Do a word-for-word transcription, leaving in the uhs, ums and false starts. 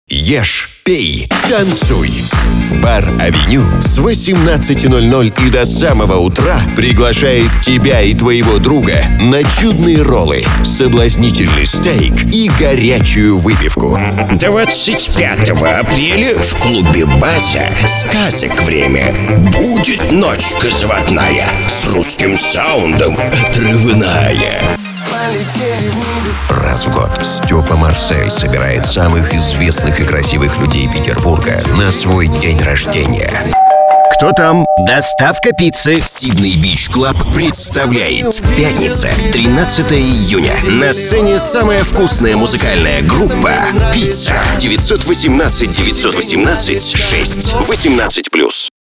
Ешь, пей, танцуй. Бар «Авеню» с восемнадцати ноль-ноль и до самого утра приглашает тебя и твоего друга на чудные роллы, соблазнительный стейк и горячую выпивку. двадцать пятого апреля в клубе «База» сказок время. Будет ночка заводная с русским саундом отрывная. Раз в год Степа Марсель собирает самых известных и красивых людей Петербурга на свой день рождения. Кто там? Доставка пиццы. Сидней Бич Клаб представляет пятница, тринадцатого июня. На сцене самая вкусная музыкальная группа «Пицца». девятьсот восемнадцать девятьсот восемнадцать шесть восемнадцать плюс.